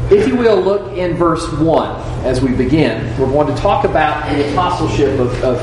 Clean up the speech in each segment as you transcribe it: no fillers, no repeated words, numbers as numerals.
If you will, look in verse 1 as we begin. We're going to talk about the apostleship of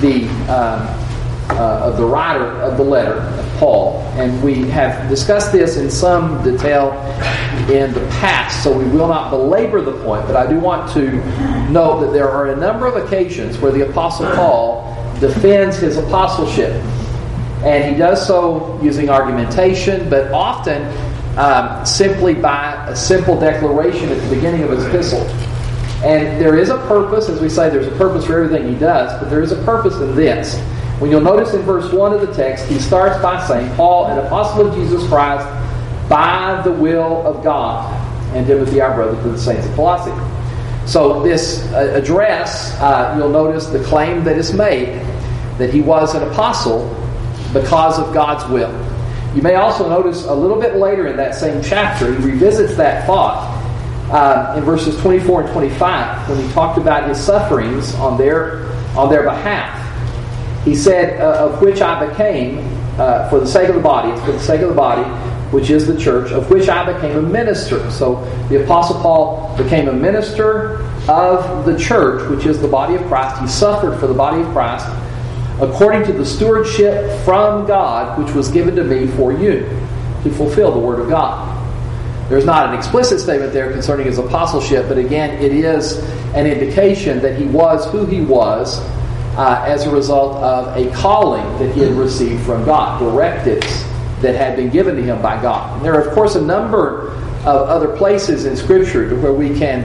the writer of the letter, of Paul. And we have discussed this in some detail in the past, so we will not belabor the point. But I do want to note that there are a number of occasions where the Apostle Paul defends his apostleship. And he does so using argumentation, but often simply by a simple declaration at the beginning of his epistle. And there is a purpose, as we say, there's a purpose for everything he does, but there is a purpose in this. When you'll notice in verse 1 of the text, he starts by saying, Paul, an apostle of Jesus Christ, by the will of God, and Timothy, our brother, to the saints of Colossae. So this address, you'll notice the claim that is made, that he was an apostle because of God's will. You may also notice a little bit later in that same chapter, he revisits that thought in verses 24 and 25 when he talked about his sufferings on their behalf. He said, of which I became, for the sake of the body, it's for the sake of the body, which is the church, of which I became a minister. So the Apostle Paul became a minister of the church, which is the body of Christ. He suffered for the body of Christ, according to the stewardship from God, which was given to me for you, to fulfill the word of God. There's not an explicit statement there concerning his apostleship, but again, it is an indication that he was who he was as a result of a calling that he had received from God, directives that had been given to him by God. And there are, of course, a number of other places in Scripture to where we can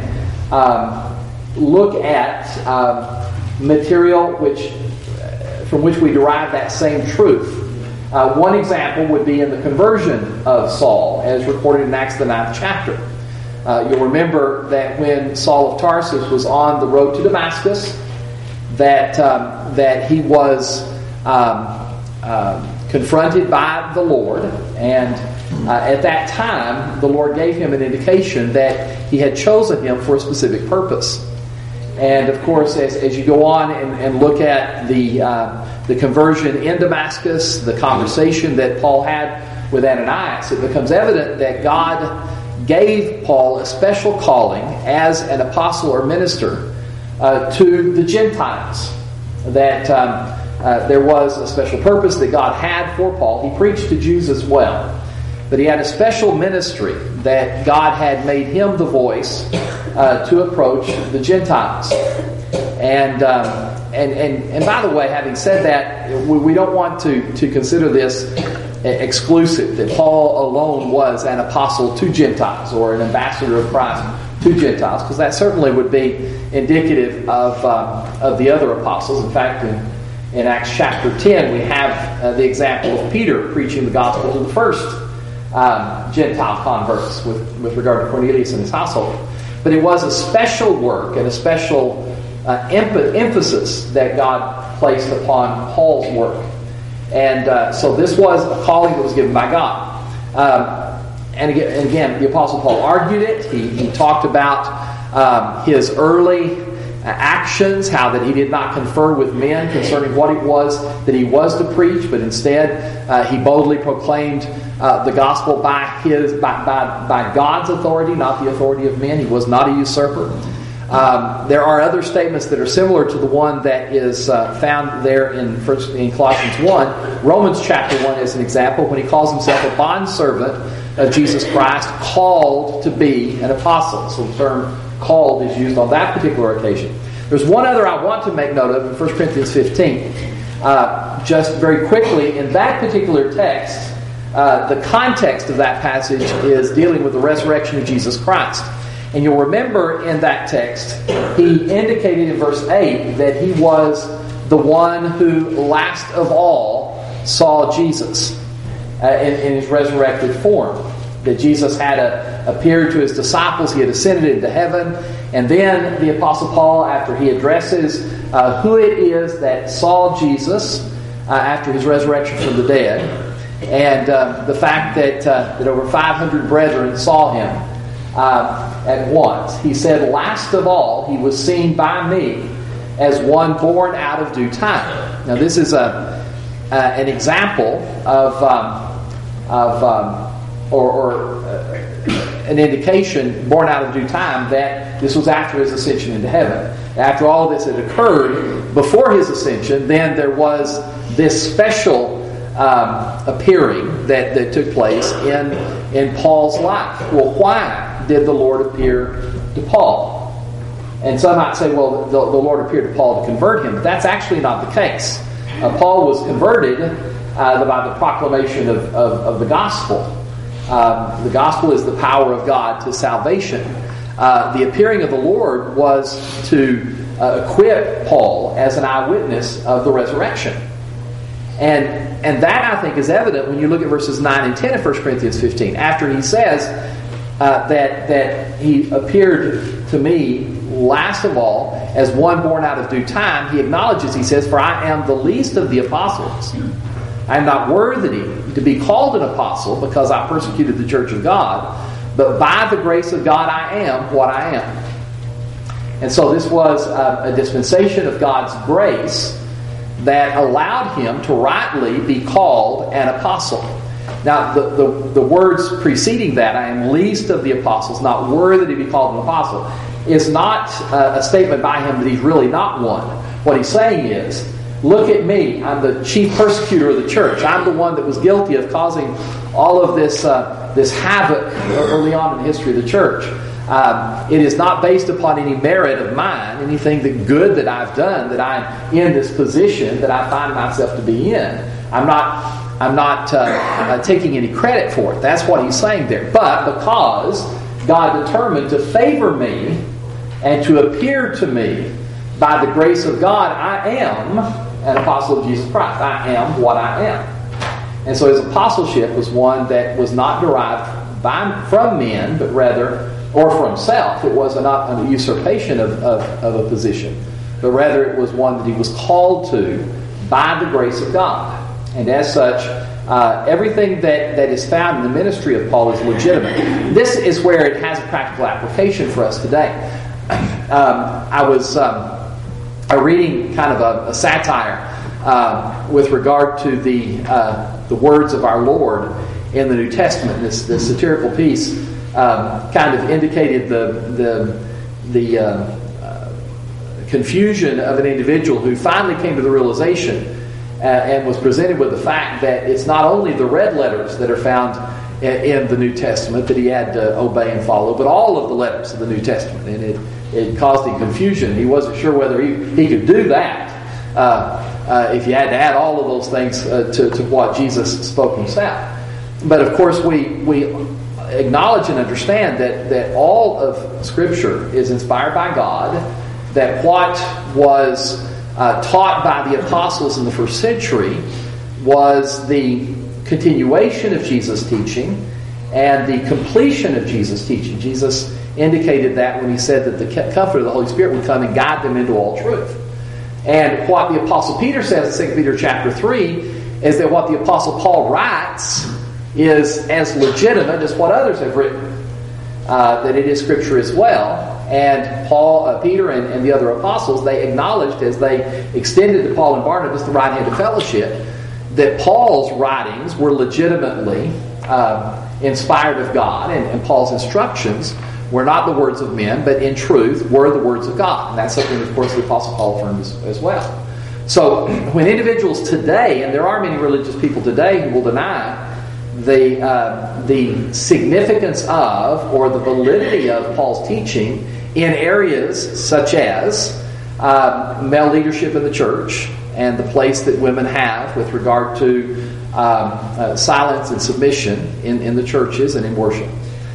look at material from which we derive that same truth. One example would be in the conversion of Saul, as recorded in Acts the 9th chapter. You'll remember that when Saul of Tarsus was on the road to Damascus, that he was confronted by the Lord, and at that time the Lord gave him an indication that he had chosen him for a specific purpose. And of course, as you go on and look at the conversion in Damascus, the conversation that Paul had with Ananias, it becomes evident that God gave Paul a special calling as an apostle or minister to the Gentiles. That there was a special purpose that God had for Paul. He preached to Jews as well, but he had a special ministry that God had made him the voice to approach the Gentiles. And by the way, having said that, we don't want to consider this exclusive, that Paul alone was an apostle to Gentiles or an ambassador of Christ to Gentiles, because that certainly would be indicative of the other apostles. In fact, in Acts chapter 10, we have the example of Peter preaching the gospel to the first Gentile converts with regard to Cornelius and his household. But it was a special work and a special emphasis that God placed upon Paul's work. And so this was a calling that was given by God. And again, the Apostle Paul argued it. He talked about his early actions, how that he did not confer with men concerning what it was that he was to preach, but instead he boldly proclaimed the gospel by God's authority, not the authority of men. He was not a usurper. There are other statements that are similar to the one that is found there in Colossians 1. Romans chapter 1 is an example when he calls himself a bondservant of Jesus Christ, called to be an apostle. So the term called is used on that particular occasion. There's one other I want to make note of in 1 Corinthians 15. Just very quickly, in that particular text, the context of that passage is dealing with the resurrection of Jesus Christ. And you'll remember in that text, he indicated in verse 8 that he was the one who last of all saw Jesus in his resurrected form. That Jesus had appeared to his disciples, he had ascended into heaven, and then the Apostle Paul, after he addresses who it is that saw Jesus after his resurrection from the dead, and the fact that over 500 brethren saw him at once. He said, last of all, he was seen by me as one born out of due time. Now this is an example of an indication born out of due time that this was after his ascension into heaven. After all of this had occurred before his ascension, then there was this special appearing that took place in Paul's life. Well, why did the Lord appear to Paul? And some might say, well, the Lord appeared to Paul to convert him. But that's actually not the case. Paul was converted by the proclamation of the gospel. The gospel is the power of God to salvation. The appearing of the Lord was to equip Paul as an eyewitness of the resurrection. And that, I think, is evident when you look at verses 9 and 10 of 1 Corinthians 15. After he says that he appeared to me last of all as one born out of due time, he acknowledges, he says, "For I am the least of the apostles. I am not worthy to be called an apostle because I persecuted the church of God, but by the grace of God I am what I am." And so this was a dispensation of God's grace that allowed him to rightly be called an apostle. Now, the words preceding that, "I am least of the apostles, not worthy to be called an apostle," is not a statement by him that he's really not one. What he's saying is, look at me. I'm the chief persecutor of the church. I'm the one that was guilty of causing all of this havoc early on in the history of the church. It is not based upon any merit of mine, anything good that I've done, that I'm in this position that I find myself to be in. I'm not taking any credit for it. That's what he's saying there. But because God determined to favor me and to appear to me by the grace of God, I am an apostle of Jesus Christ. I am what I am. And so his apostleship was one that was not derived from men, but rather, or for himself. It was not a usurpation of a position, but rather it was one that he was called to by the grace of God. And as such, everything that is found in the ministry of Paul is legitimate. This is where it has a practical application for us today. I was reading kind of a satire with regard to the words of our Lord in the New Testament. This satirical piece kind of indicated the confusion of an individual who finally came to the realization and was presented with the fact that it's not only the red letters that are found in the New Testament that he had to obey and follow, but all of the letters of the New Testament. And it caused him confusion. He wasn't sure whether he could do that if you had to add all of those things to what Jesus spoke himself. But of course we acknowledge and understand that all of Scripture is inspired by God, that what was taught by the apostles in the first century was the continuation of Jesus' teaching and the completion of Jesus' teaching. Jesus indicated that when he said that the Comforter of the Holy Spirit would come and guide them into all truth. And what the Apostle Peter says in 2 Peter chapter 3 is that what the Apostle Paul writes is as legitimate as what others have written, that it is Scripture as well. And Peter and the other apostles, they acknowledged as they extended to Paul and Barnabas the right hand of fellowship, that Paul's writings were legitimately inspired of God, and Paul's instructions were not the words of men, but in truth were the words of God. And that's something, of course, the Apostle Paul affirmed as well. So when individuals today, and there are many religious people today who will deny the significance of or the validity of Paul's teaching in areas such as male leadership in the church and the place that women have with regard to silence and submission in the churches and in worship,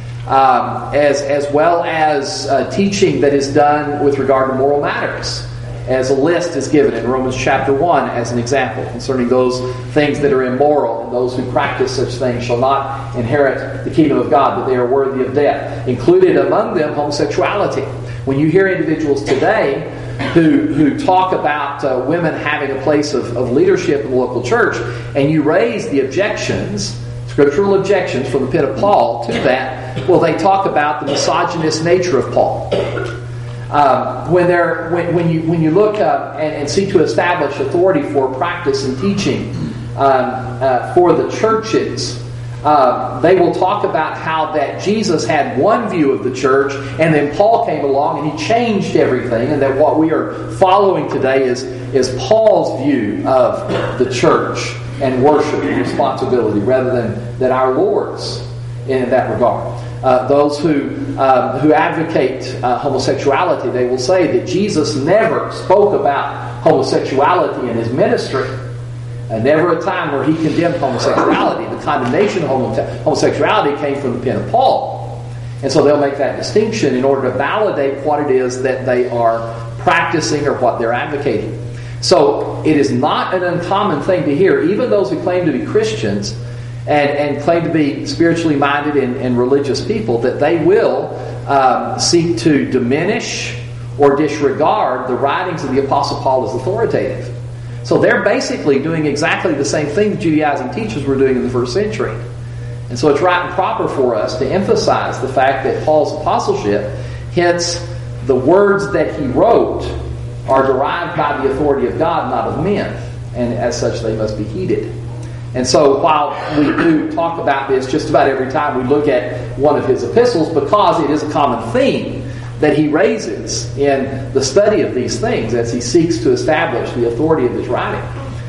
as well as teaching that is done with regard to moral matters, as a list is given in Romans chapter 1 as an example concerning those things that are immoral, and those who practice such things shall not inherit the kingdom of God, but they are worthy of death. Included among them homosexuality. When you hear individuals today who talk about women having a place of leadership in the local church, and you raise the objections, scriptural objections from the pen of Paul to that, well, they talk about the misogynist nature of Paul. When you look and seek to establish authority for practice and teaching for the churches, they will talk about how that Jesus had one view of the church, and then Paul came along and he changed everything, and that what we are following today is Paul's view of the church and worship and responsibility rather than our Lord's in that regard. Those who advocate homosexuality, they will say that Jesus never spoke about homosexuality in his ministry. Never a time where he condemned homosexuality. The condemnation of homosexuality came from the pen of Paul. And so they'll make that distinction in order to validate what it is that they are practicing or what they're advocating. So it is not an uncommon thing to hear, even those who claim to be Christians and claim to be spiritually minded and religious people, that they will seek to diminish or disregard the writings of the Apostle Paul as authoritative. So they're basically doing exactly the same thing the Judaizing teachers were doing in the first century. And so it's right and proper for us to emphasize the fact that Paul's apostleship, hence the words that he wrote, are derived by the authority of God, not of men. And as such, they must be heeded. And so while we do talk about this just about every time we look at one of his epistles, because it is a common theme that he raises in the study of these things as he seeks to establish the authority of his writing,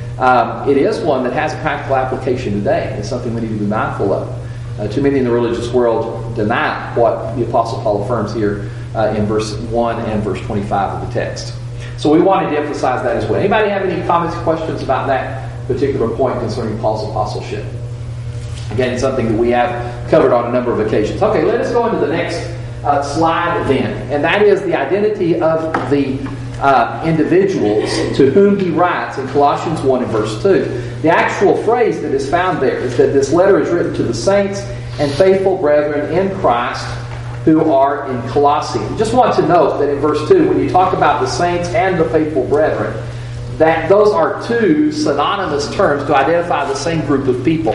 it is one that has a practical application today. It's something we need to be mindful of. Too many in the religious world deny what the Apostle Paul affirms here in verse 1 and verse 25 of the text. So we wanted to emphasize that as well. Anybody have any comments or questions about that particular point concerning Paul's apostleship? Again, it's something that we have covered on a number of occasions. Okay, let us go into the next slide then. And that is the identity of the individuals to whom he writes in Colossians 1 and verse 2. The actual phrase that is found there is that this letter is written to the saints and faithful brethren in Christ who are in Colossae. I just want to note that in verse 2, when you talk about the saints and the faithful brethren, that those are two synonymous terms to identify the same group of people.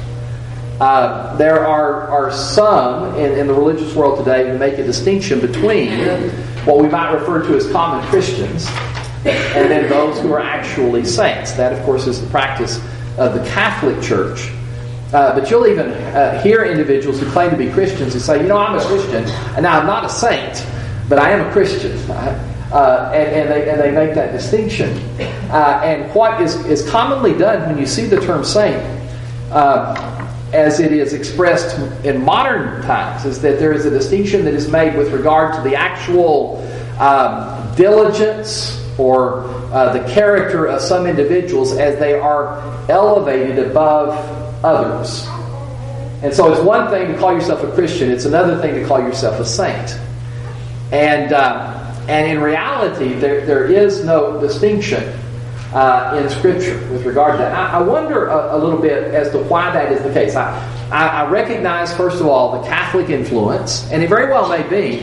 There are some in the religious world today who make a distinction between what we might refer to as common Christians and then those who are actually saints. That, of course, is the practice of the Catholic Church. But you'll even hear individuals who claim to be Christians who say, I'm a Christian, and now I'm not a saint, but I am a Christian. And they make that distinction. And what is commonly done when you see the term saint, as it is expressed in modern times, is that there is a distinction that is made with regard to the actual diligence or the character of some individuals as they are elevated above others. And so it's one thing to call yourself a Christian, it's another thing to call yourself a saint. And in reality, there is no distinction in Scripture with regard to that. I wonder a little bit as to why that is the case. I recognize, first of all, the Catholic influence, and it very well may be,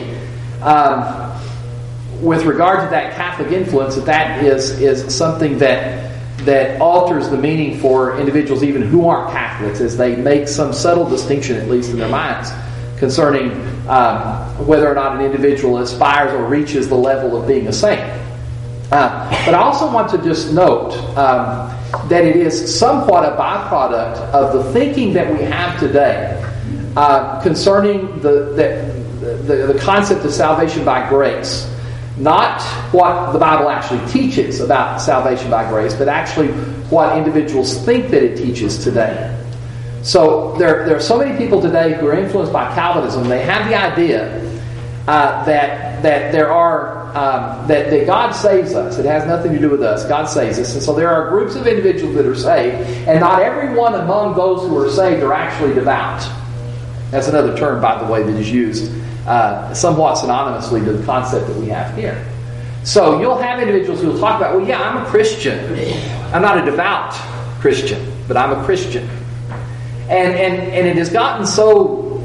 with regard to that Catholic influence, that is something that alters the meaning for individuals even who aren't Catholics, as they make some subtle distinction, at least in their minds, concerning whether or not an individual aspires or reaches the level of being a saint. But I also want to just note that it is somewhat a byproduct of the thinking that we have today concerning the concept of salvation by grace. Not what the Bible actually teaches about salvation by grace, but actually what individuals think that it teaches today. So there are so many people today who are influenced by Calvinism. They have the idea that God saves us. It has nothing to do with us. God saves us. And so there are groups of individuals that are saved, and not everyone among those who are saved are actually devout. That's another term, by the way, that is used somewhat synonymously to the concept that we have here. So you'll have individuals who will talk about, well, yeah, I'm a Christian. I'm not a devout Christian, but I'm a Christian. And it has gotten so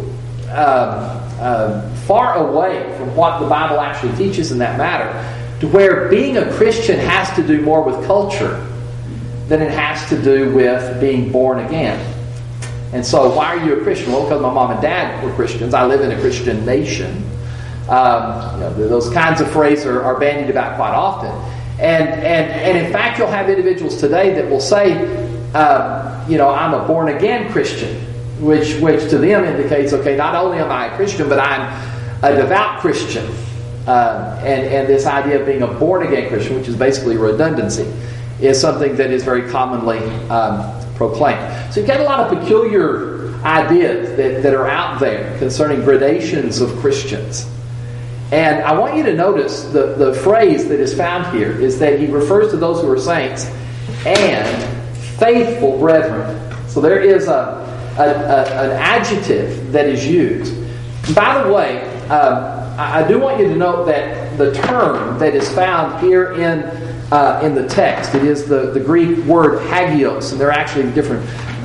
far away from what the Bible actually teaches in that matter, to where being a Christian has to do more with culture than it has to do with being born again. And so, why are you a Christian? Well, because my mom and dad were Christians. I live in a Christian nation. Those kinds of phrases are bandied about quite often. And in fact, you'll have individuals today that will say, I'm a born-again Christian. which to them indicates, okay, not only am I a Christian, but I'm a devout Christian. And this idea of being a born-again Christian, which is basically redundancy, is something that is very commonly proclaimed. So you've got a lot of peculiar ideas that are out there concerning gradations of Christians. And I want you to notice the phrase that is found here is that he refers to those who are saints and faithful brethren. So there is an adjective that is used. By the way, I do want you to note that the term that is found here in the text, it is the Greek word hagios, and there are actually different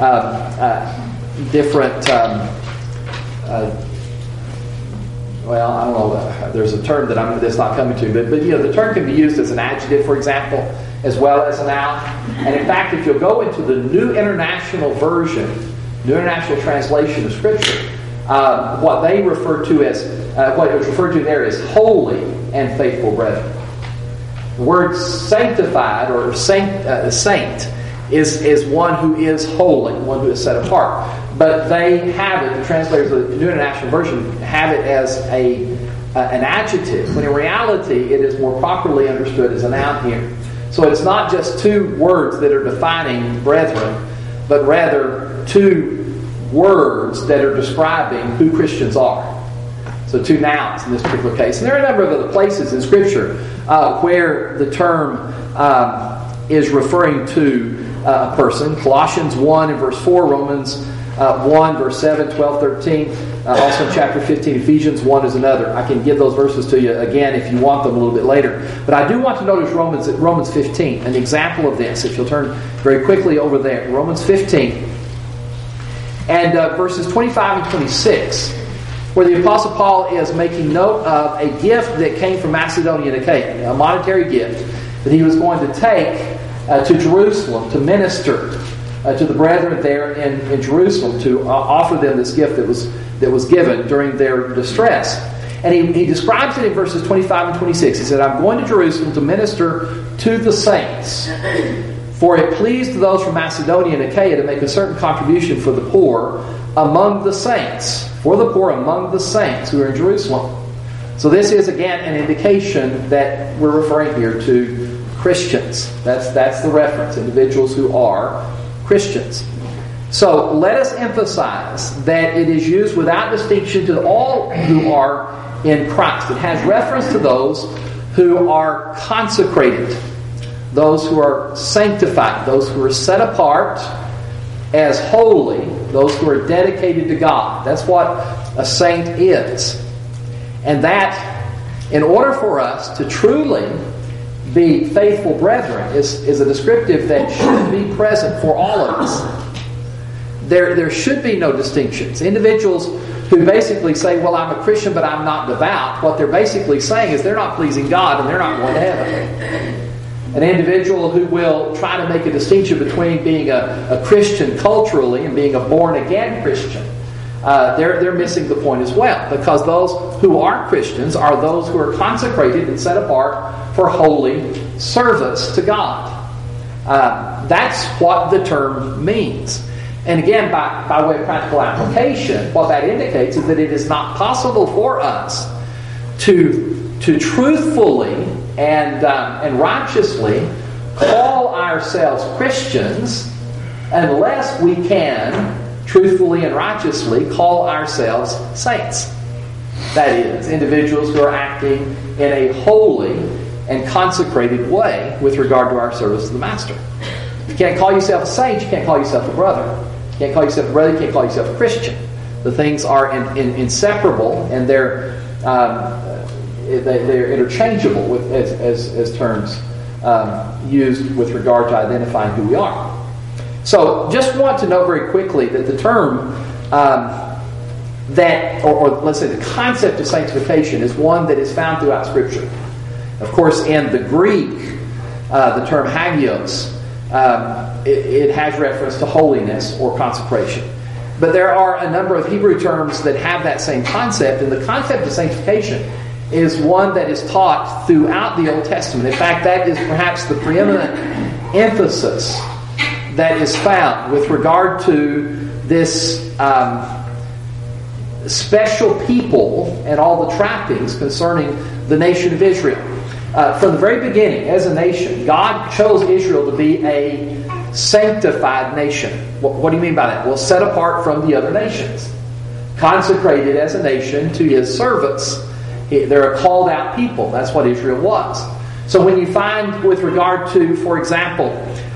well, I don't know. There's a term that's not coming to, but the term can be used as an adjective, for example, as well as a noun. And in fact, if you'll go into the New International Version, New International Translation of Scripture, what they refer to as what is referred to there is holy and faithful brethren. The word sanctified or saint is one who is holy, one who is set apart. But they have it, the translators of the New International Version have it as an adjective, when in reality it is more properly understood as a noun here. So it's not just two words that are defining brethren, but rather two words that are describing who Christians are. So two nouns in this particular case. And there are a number of other places in Scripture where the term is referring to a person. Colossians 1 and verse 4, Romans 1, verse 7, 12, 13. Also in chapter 15, Ephesians 1 is another. I can give those verses to you again if you want them a little bit later. But I do want to notice Romans 15, an example of this. If you'll turn very quickly over there. Romans 15 and verses 25 and 26, where the Apostle Paul is making note of a gift that came from Macedonia and Achaia, a monetary gift that he was going to take to Jerusalem to minister to the brethren there in Jerusalem, to offer them this gift that was given during their distress. And he describes it in verses 25 and 26. He said, I'm going to Jerusalem to minister to the saints, for it pleased those from Macedonia and Achaia to make a certain contribution for the poor among the saints, for the poor among the saints who are in Jerusalem. So this is again an indication that we're referring here to Christians. That's the reference, individuals who are Christians. So let us emphasize that it is used without distinction to all who are in Christ. It has reference to those who are consecrated, those who are sanctified, those who are set apart as holy, those who are dedicated to God. That's what a saint is. And that, in order for us to truly be faithful brethren, is a descriptive that should be present for all of us. There should be no distinctions. Individuals who basically say, well, I'm a Christian, but I'm not devout, what they're basically saying is they're not pleasing God and they're not going to heaven. An individual who will try to make a distinction between being a Christian culturally and being a born-again Christian, they're missing the point as well, because those who are Christians are those who are consecrated and set apart for holy service to God. That's what the term means. And again, by way of practical application, what that indicates is that it is not possible for us to truthfully and righteously call ourselves Christians unless we can truthfully and righteously call ourselves saints. That is, individuals who are acting in a holy and consecrated way with regard to our service to the Master. If you can't call yourself a saint, you can't call yourself a brother. You can't call yourself a brother, you can't call yourself a Christian. The things are inseparable, and they're interchangeable as terms used with regard to identifying who we are. So, just want to note very quickly that the term or let's say the concept of sanctification is one that is found throughout Scripture. Of course, in the Greek, the term hagios, it has reference to holiness or consecration. But there are a number of Hebrew terms that have that same concept, and the concept of sanctification is one that is taught throughout the Old Testament. In fact, that is perhaps the preeminent emphasis that is found with regard to this special people and all the trappings concerning the nation of Israel. From the very beginning, as a nation, God chose Israel to be a sanctified nation. What do you mean by that? Well, set apart from the other nations. Consecrated as a nation to His servants. They're a called out people. That's what Israel was. So when you find, with regard to, for example,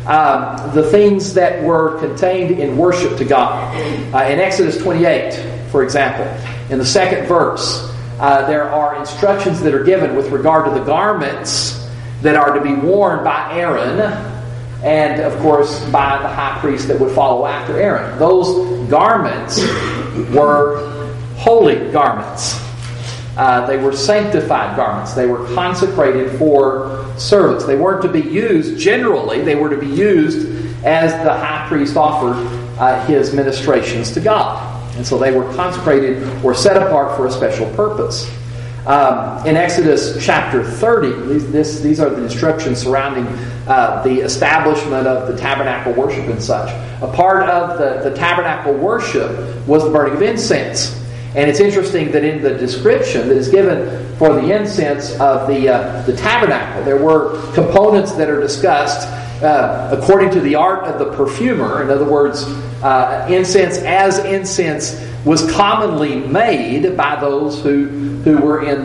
the things that were contained in worship to God, in Exodus 28, for example, in the second verse, there are instructions that are given with regard to the garments that are to be worn by Aaron, and of course by the high priest that would follow after Aaron. Those garments were holy garments. They were sanctified garments. They were consecrated for service. They weren't to be used generally. They were to be used as the high priest offered his ministrations to God. And so they were consecrated or set apart for a special purpose. In Exodus chapter 30, these are the instructions surrounding the establishment of the tabernacle worship and such. A part of the tabernacle worship was the burning of incense. And it's interesting that in the description that is given for the incense of the tabernacle, there were components that are discussed according to the art of the perfumer. In other words, incense as incense was commonly made by those who were in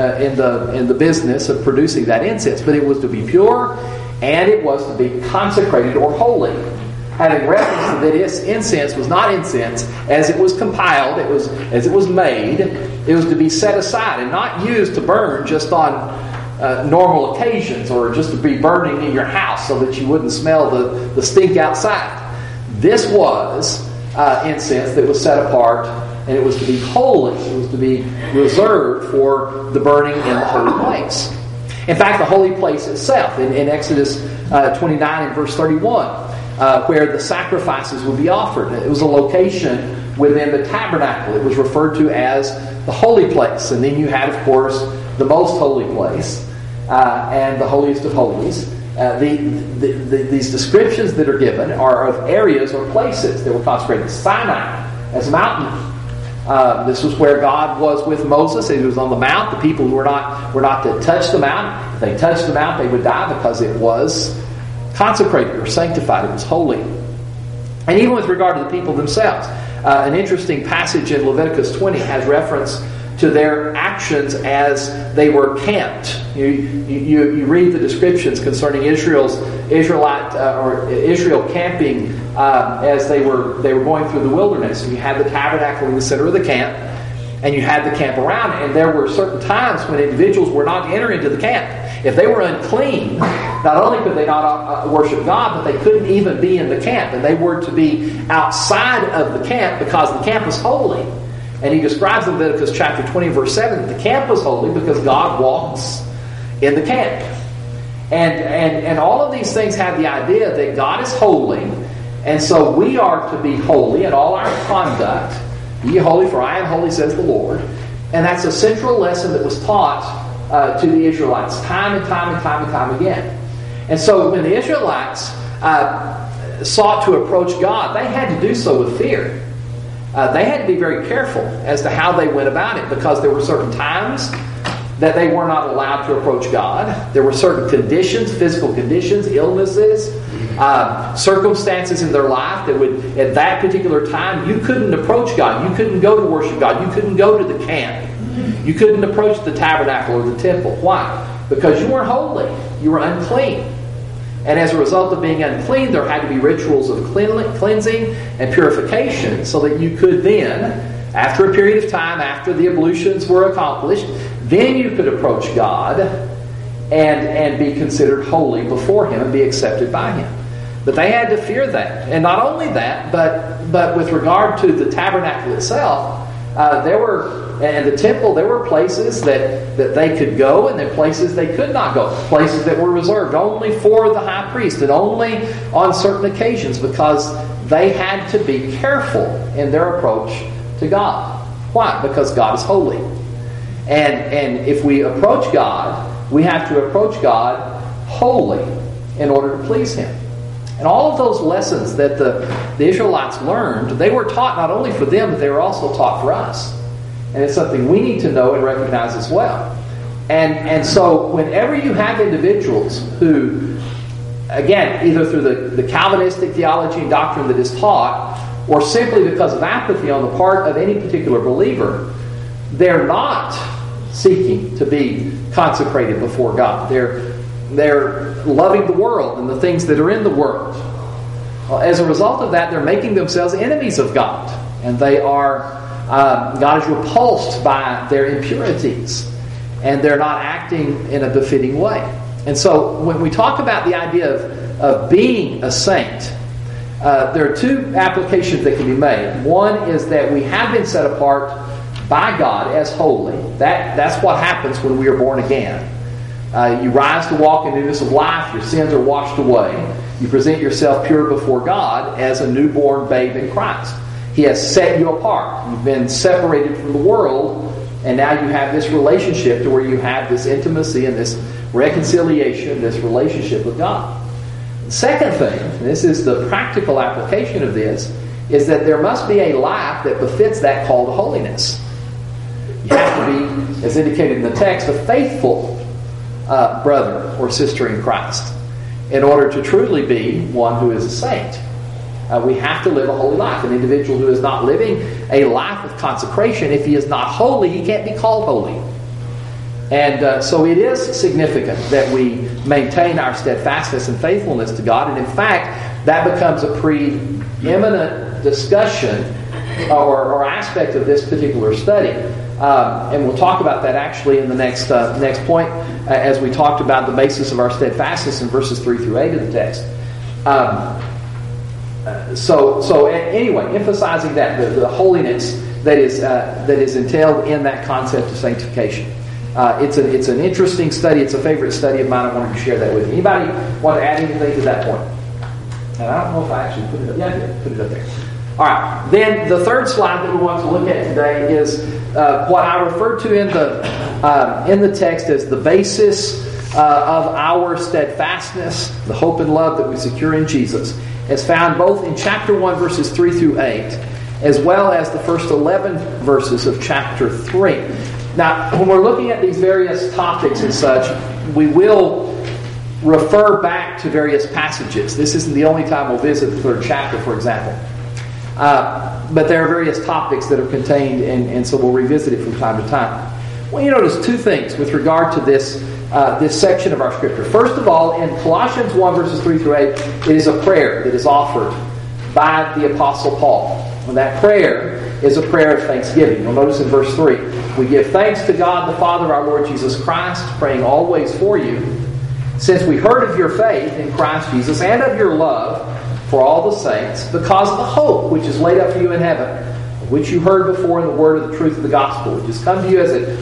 the business of producing that incense. But it was to be pure, and it was to be consecrated or holy. Having reference that this incense was not incense as it was compiled, as it was made, it was to be set aside and not used to burn just on normal occasions or just to be burning in your house so that you wouldn't smell the stink outside. This was incense that was set apart, and it was to be holy. It was to be reserved for the burning in the holy place. In fact, the holy place itself, in Exodus 29 and verse 31, where the sacrifices would be offered. It was a location within the tabernacle. It was referred to as the holy place. And then you had, of course, the most holy place and the holiest of holies. These descriptions that are given are of areas or places that were consecrated. Sinai as a mountain. This was where God was with Moses. He was on the mount. The people were not to touch the mount. If they touched the mount, they would die because it was consecrated or sanctified. It was holy. And even with regard to the people themselves, an interesting passage in Leviticus 20 has reference to their actions as they were camped. You read the descriptions concerning Israel camping as they were going through the wilderness. You had the tabernacle in the center of the camp, and you had the camp around, and there were certain times when individuals were not to enter into the camp. If they were unclean, not only could they not worship God, but they couldn't even be in the camp. And they were to be outside of the camp because the camp was holy. And he describes in Leviticus chapter 20, verse 7, that the camp was holy because God walks in the camp. And all of these things have the idea that God is holy, and so we are to be holy in all our conduct. Be holy, for I am holy, says the Lord. And that's a central lesson that was taught to the Israelites time and time again. And so when the Israelites sought to approach God, they had to do so with fear. They had to be very careful as to how they went about it, because there were certain times that they were not allowed to approach God. There were certain conditions, physical conditions, illnesses, circumstances in their life that would, at that particular time, you couldn't approach God. You couldn't go to worship God. You couldn't go to the camp. You couldn't approach the tabernacle or the temple. Why? Because you weren't holy. You were unclean. And as a result of being unclean, there had to be rituals of cleansing and purification so that you could then, after a period of time, after the ablutions were accomplished, then you could approach God and be considered holy before Him and be accepted by Him. But they had to fear that. And not only that, but with regard to the tabernacle itself, and the temple, there were places that they could go and then places they could not go. Places that were reserved only for the high priest and only on certain occasions, because they had to be careful in their approach to God. Why? Because God is holy. And if we approach God, we have to approach God holy in order to please Him. And all of those lessons that the Israelites learned, they were taught not only for them, but they were also taught for us. And it's something we need to know and recognize as well. And so whenever you have individuals who, again, either through the Calvinistic theology and doctrine that is taught, or simply because of apathy on the part of any particular believer, they're not seeking to be consecrated before God. They're loving the world and the things that are in the world. Well, as a result of that, they're making themselves enemies of God. And they are, God is repulsed by their impurities. And they're not acting in a befitting way. And so when we talk about the idea of being a saint, there are two applications that can be made. One is that we have been set apart by God as holy. That's what happens when we are born again. You rise to walk in newness of life. Your sins are washed away. You present yourself pure before God as a newborn babe in Christ. He has set you apart. You've been separated from the world, and now you have this relationship to where you have this intimacy and this reconciliation, this relationship with God. The second thing, and this is the practical application of this, is that there must be a life that befits that call to holiness. You have to be, as indicated in the text, a faithful brother or sister in Christ in order to truly be one who is a saint. We have to live a holy life. An individual who is not living a life of consecration, if he is not holy, he can't be called holy. And so it is significant that we maintain our steadfastness and faithfulness to God. And in fact, that becomes a preeminent discussion or aspect of this particular study. And we'll talk about that actually in the next point as we talked about the basis of our steadfastness in verses 3 through 8 of the text. So anyway, emphasizing that the holiness that is entailed in that concept of sanctification. It's an interesting study. It's a favorite study of mine. I wanted to share that with you. Anybody want to add anything to that point? And I don't know if I actually put it up. Yeah, I did. Put it up there. All right. Then the third slide that we want to look at today is what I referred to in the text as the basis of our steadfastness, the hope and love that we secure in Jesus, as found both in chapter 1, verses 3 through 8, as well as the first 11 verses of chapter 3. Now, when we're looking at these various topics and such, we will refer back to various passages. This isn't the only time we'll visit the third chapter, for example. But there are various topics that are contained, and so we'll revisit it from time to time. Well, you notice two things with regard to this section of our Scripture. First of all, in Colossians 1, verses 3 through 8, it is a prayer that is offered by the Apostle Paul. And that prayer is a prayer of thanksgiving. You'll notice in verse 3, we give thanks to God the Father, our Lord Jesus Christ, praying always for you, since we heard of your faith in Christ Jesus and of your love for all the saints, because of the hope which is laid up for you in heaven, which you heard before in the word of the truth of the gospel, which has come to you as it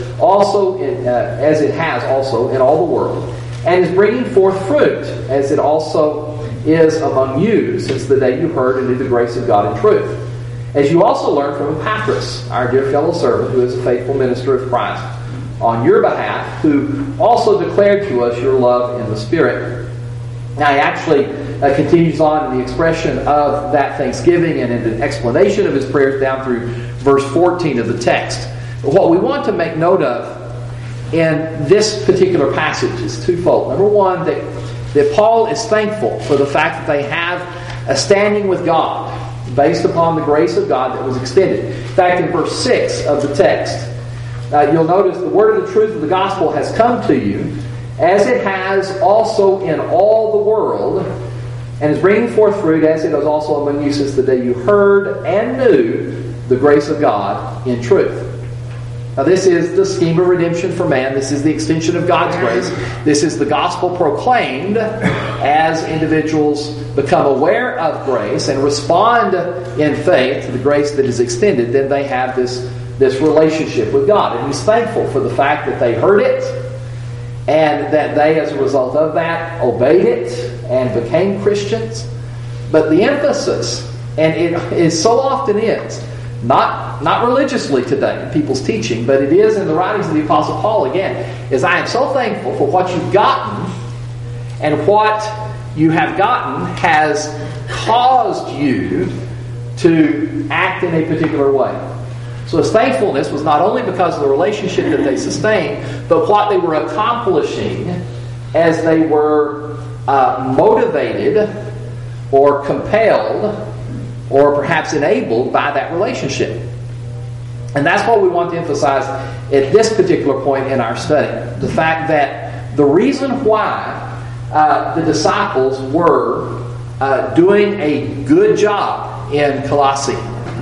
has also in all the world, and is bringing forth fruit, as it also is among you, since the day you heard and knew the grace of God in truth. As you also learned from Epaphras, our dear fellow servant, who is a faithful minister of Christ, on your behalf, who also declared to us your love in the Spirit. Now he actually continues on in the expression of that thanksgiving and in the explanation of his prayers down through verse 14 of the text. But what we want to make note of in this particular passage is twofold. Number one, that Paul is thankful for the fact that they have a standing with God based upon the grace of God that was extended. In fact, in verse 6 of the text, you'll notice the word of the truth of the gospel has come to you, as it has also in all the world, and is bringing forth fruit, as it is also among you since the day you heard and knew the grace of God in truth. Now this is the scheme of redemption for man. This is the extension of God's grace. This is the gospel proclaimed as individuals become aware of grace and respond in faith to the grace that is extended. Then they have this relationship with God. And he's thankful for the fact that they heard it and that they, as a result of that, obeyed it and became Christians. But the emphasis, and it so often is, not religiously today in people's teaching, but it is in the writings of the Apostle Paul again, is I am so thankful for what you've gotten and what you have gotten has caused you to act in a particular way. So his thankfulness was not only because of the relationship that they sustained, but what they were accomplishing as they were motivated or compelled or perhaps enabled by that relationship. And that's what we want to emphasize at this particular point in our study. The fact that the reason why the disciples were doing a good job in Colossae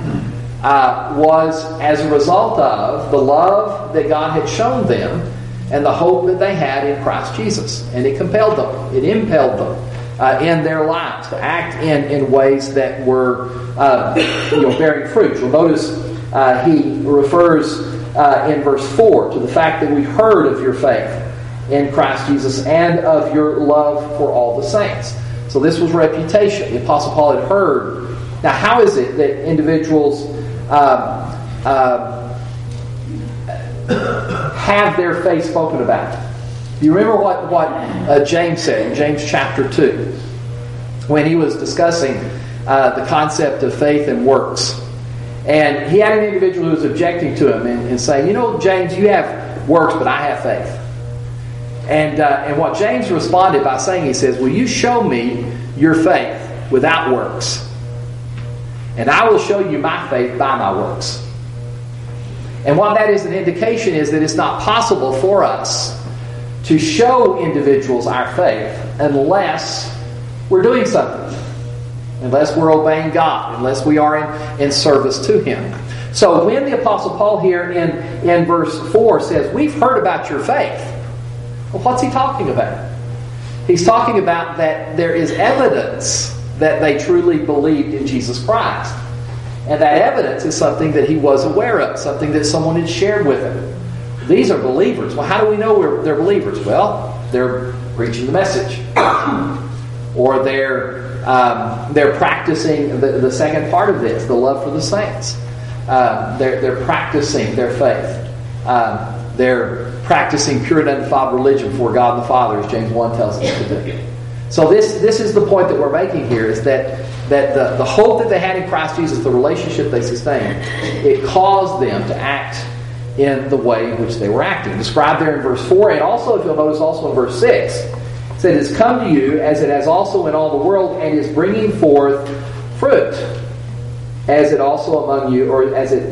was as a result of the love that God had shown them and the hope that they had in Christ Jesus. And it compelled them, it impelled them in their lives to act in ways that were bearing fruit. You'll notice he refers in verse 4 to the fact that we heard of your faith in Christ Jesus and of your love for all the saints. So this was reputation. The Apostle Paul had heard. Now, how is it that individuals have their faith spoken about? Do you remember what James said in James chapter 2 when he was discussing the concept of faith and works? And he had an individual who was objecting to him and saying, James, you have works, but I have faith. And what James responded by saying, he says, will you show me your faith without works? And I will show you my faith by my works. And what that is an indication is that it's not possible for us to show individuals our faith unless we're doing something. Unless we're obeying God. Unless we are in service to Him. So when the Apostle Paul here in verse 4 says, we've heard about your faith. Well, what's he talking about? He's talking about that there is evidence that they truly believed in Jesus Christ. And that evidence is something that he was aware of, something that someone had shared with him. These are believers. Well, how do we know they're believers? Well, they're preaching the message. Or they're practicing the second part of this, the love for the saints. They're practicing their faith. They're practicing pure and undefiled religion before God and the Father, as James 1 tells us to do. So this is the point that we're making here, is that the hope that they had in Christ Jesus, the relationship they sustained, it caused them to act in the way in which they were acting. Described there in verse 4, and also, if you'll notice, also in verse 6, it says, it has come to you as it has also in all the world, and is bringing forth fruit, as it also among you, or as it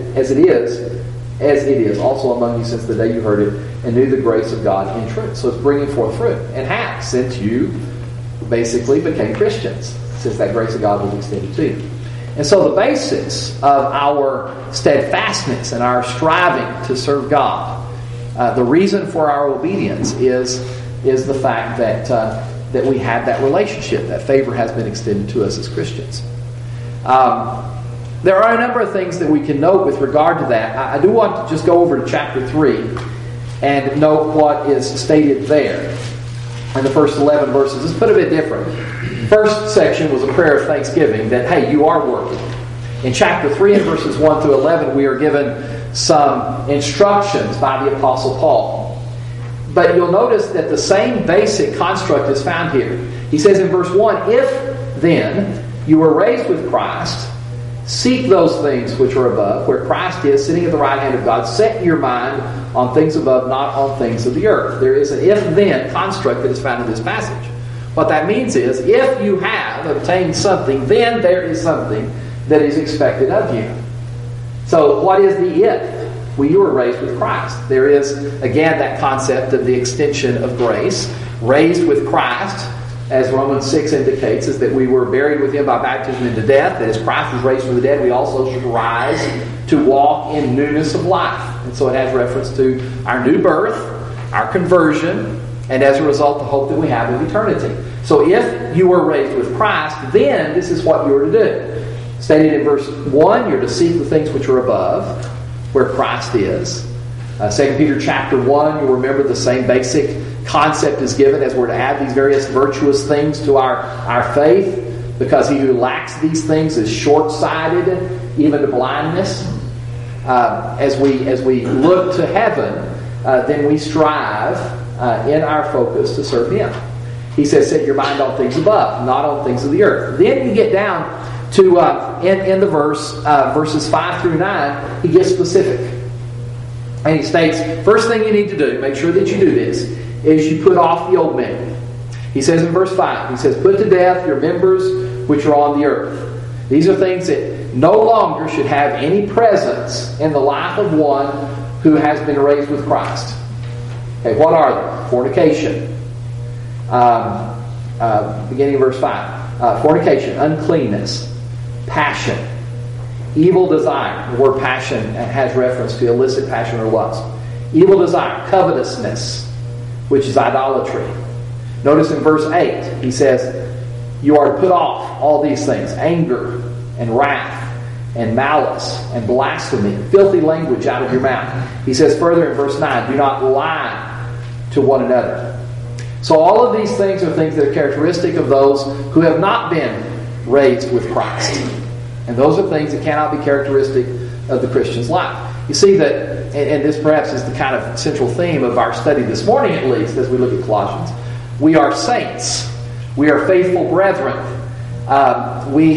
is also among you since the day you heard it and knew the grace of God in truth. So it's bringing forth fruit, and has, since you basically became Christians, since that grace of God was extended to you. And so the basis of our steadfastness and our striving to serve God, the reason for our obedience is the fact that we have that relationship, that favor has been extended to us as Christians. There are a number of things that we can note with regard to that. I do want to just go over to chapter 3 and note what is stated there in the first 11 verses. It's put a bit different. First section was a prayer of thanksgiving that, hey, you are working. In chapter 3 and verses 1 through 11, we are given some instructions by the Apostle Paul. But you'll notice that the same basic construct is found here. He says in verse 1, if then you were raised with Christ, seek those things which are above, where Christ is, sitting at the right hand of God. Set your mind on things above, not on things of the earth. There is an if-then construct that is found in this passage. What that means is, if you have obtained something, then there is something that is expected of you. So, what is the if? Well, you were raised with Christ. There is, again, that concept of the extension of grace. Raised with Christ, as Romans 6 indicates, is that we were buried with Him by baptism into death. That as Christ was raised from the dead, we also should rise to walk in newness of life. And so it has reference to our new birth, our conversion, and as a result, the hope that we have of eternity. So if you were raised with Christ, then this is what you are to do. Stated in verse 1, you're to seek the things which are above, where Christ is. 2 Peter chapter 1, you'll remember the same basic concept is given as we're to add these various virtuous things to our faith, because he who lacks these things is short-sighted, even to blindness. As we look to heaven, then we strive in our focus to serve Him. He says, set your mind on things above, not on things of the earth. Then you get down to, in the verses 5 through 9, he gets specific. And he states, first thing you need to do, make sure that you do this, is you put off the old man. He says in verse 5, he says, put to death your members which are on the earth. These are things that no longer should have any presence in the life of one who has been raised with Christ. Okay, what are they? Fornication. Beginning of verse 5. Fornication, uncleanness, passion, evil desire. The word passion has reference to illicit passion or lust. Evil desire, covetousness, which is idolatry. Notice in verse 8, he says, you are to put off all these things, anger and wrath and malice and blasphemy, filthy language out of your mouth. He says further in verse 9, do not lie to one another. So all of these things are things that are characteristic of those who have not been raised with Christ. And those are things that cannot be characteristic of the Christian's life. You see that, and this perhaps is the kind of central theme of our study this morning at least, as we look at Colossians. We are saints. We are faithful brethren. We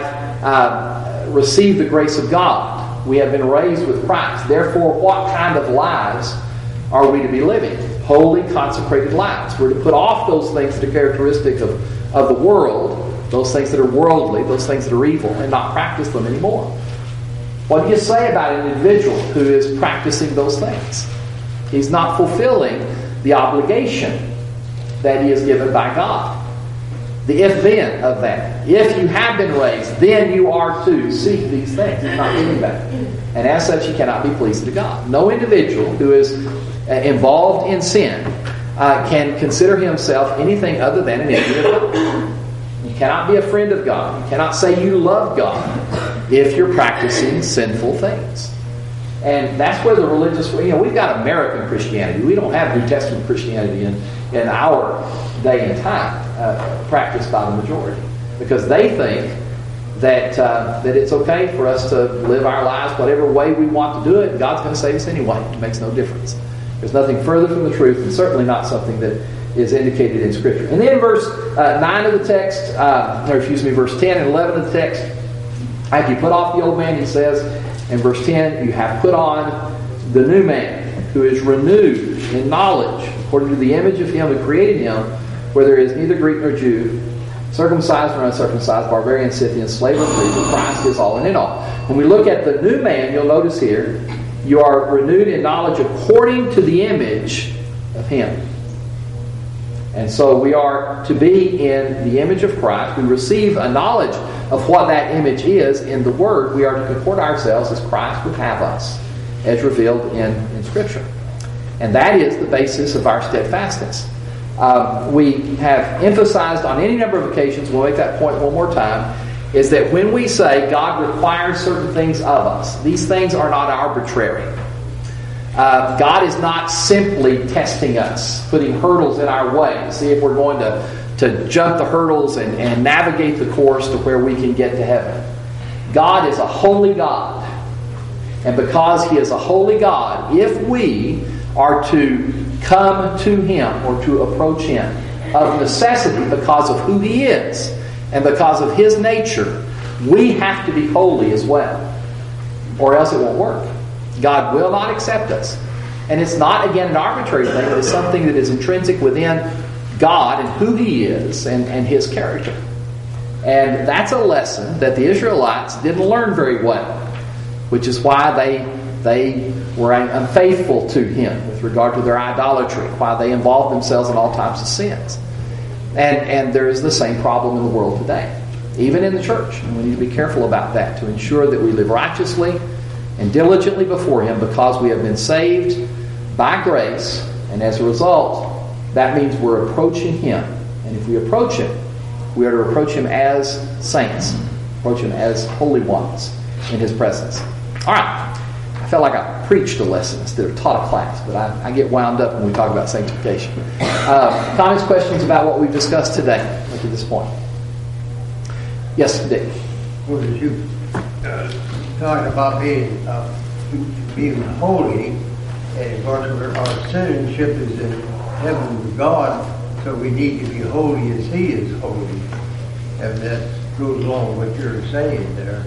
have received the grace of God. We have been raised with Christ. Therefore, what kind of lives are we to be living? Holy, consecrated lives. We're to put off those things that are characteristic of the world, those things that are worldly, those things that are evil, and not practice them anymore. What do you say about an individual who is practicing those things? He's not fulfilling the obligation that he is given by God. The if-then of that. If you have been raised, then you are to seek these things. He's not doing that. And as such, he cannot be pleasing to God. No individual who is involved in sin can consider himself anything other than an enemy of God. You cannot be a friend of God. You cannot say you love God if you're practicing sinful things. And that's where the religious, we've got American Christianity. We don't have New Testament Christianity in our day and time practiced by the majority. Because they think that it's okay for us to live our lives whatever way we want to do it, and God's going to save us anyway. It makes no difference. There's nothing further from the truth, and certainly not something that is indicated in Scripture. And then verse 9 of the text, verse 10 and 11 of the text, after you put off the old man, he says, in verse 10, you have put on the new man, who is renewed in knowledge, according to the image of him who created him, where there is neither Greek nor Jew, circumcised or uncircumcised, barbarian, Scythian, slave or free, but Christ is all and in all. When we look at the new man, you'll notice here, you are renewed in knowledge according to the image of him. And so we are to be in the image of Christ. We receive a knowledge of what that image is in the Word. We are to comport ourselves as Christ would have us, as revealed in Scripture. And that is the basis of our steadfastness. We have emphasized on any number of occasions, we'll make that point one more time, is that when we say God requires certain things of us, these things are not arbitrary. God is not simply testing us, putting hurdles in our way to see if we're going to jump the hurdles and navigate the course to where we can get to heaven. God is a holy God. And because He is a holy God, if we are to come to Him or to approach Him of necessity because of who He is and because of His nature, we have to be holy as well, or else it won't work. God will not accept us. And it's not, again, an arbitrary thing, but it's something that is intrinsic within God and who He is and His character. And that's a lesson that the Israelites didn't learn very well, which is why they were unfaithful to Him with regard to their idolatry, why they involved themselves in all types of sins. And there is the same problem in the world today, even in the church. And we need to be careful about that to ensure that we live righteously and diligently before Him because we have been saved by grace, and as a result, that means we're approaching Him. And if we approach Him, we are to approach Him as saints, approach Him as holy ones in His presence. All right. I felt like I preached a lesson instead of taught a class, but I get wound up when we talk about sanctification. Comments, questions about what we've discussed today up to this point? Yes, Dick. Well, as you talking about being holy, and of course our citizenship is in heaven with God, So we need to be holy as He is holy. And that goes along with what you're saying there.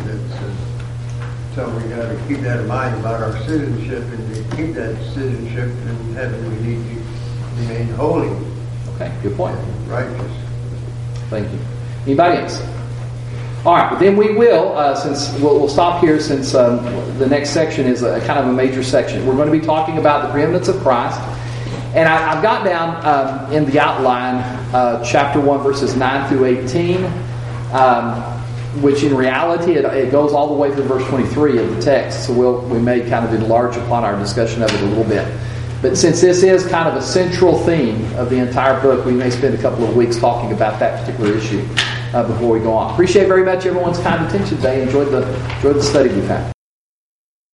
So we got to keep that in mind about our citizenship, and to keep that citizenship in heaven, we need to remain holy. Okay, good point. Righteous. Thank you. Anybody else? All right, but then we will, since we'll stop here, since the next section is a kind of a major section. We're going to be talking about the preeminence of Christ. And I've got down in the outline chapter 1, verses 9 through 18, which in reality it goes all the way through verse 23 of the text. So we may kind of enlarge upon our discussion of it a little bit. But since this is kind of a central theme of the entire book, we may spend a couple of weeks talking about that particular issue before we go on. Appreciate very much everyone's kind attention today. Enjoyed the study we've had.